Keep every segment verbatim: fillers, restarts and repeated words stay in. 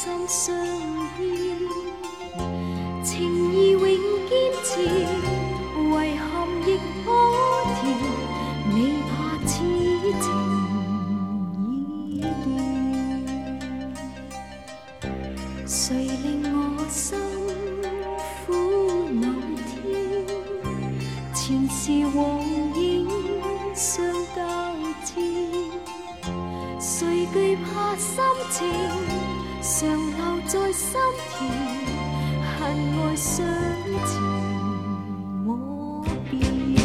心相依，情义永坚持，遗憾亦可甜，未怕此情已断。谁令我心苦某天，前事往影相交织，谁惧怕心情常留在心田，恨爱相缠莫辨，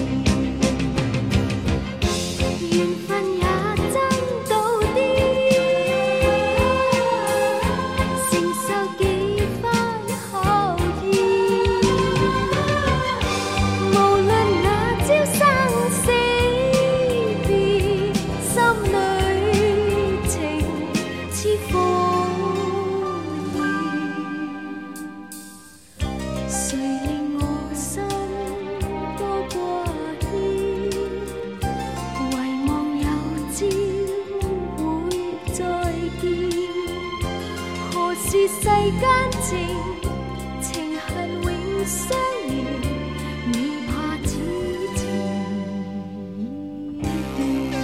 缘分也真到啲，承受几番考验，无论那朝生死别，心里情似火焰，谁令我心多挂牵，遗忘有朝会再见，何时世间情，情恨永相连，未怕此情已断。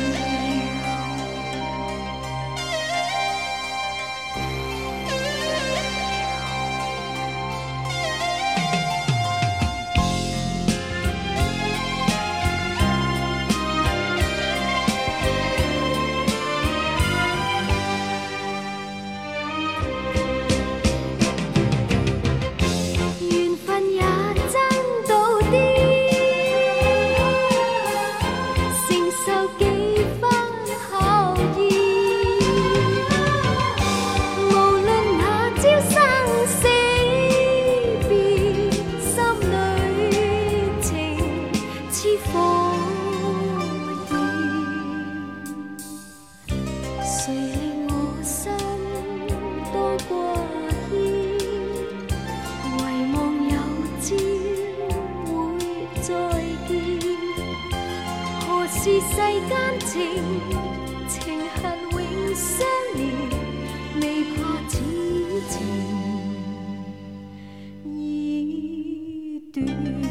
缘分也真到啲，承受几番考验，无论那朝生死别，心里情似火焰，谁令我心多挂牵，遗忘有朝会再见，何时世间情，情恨永相连，未怕此情已断。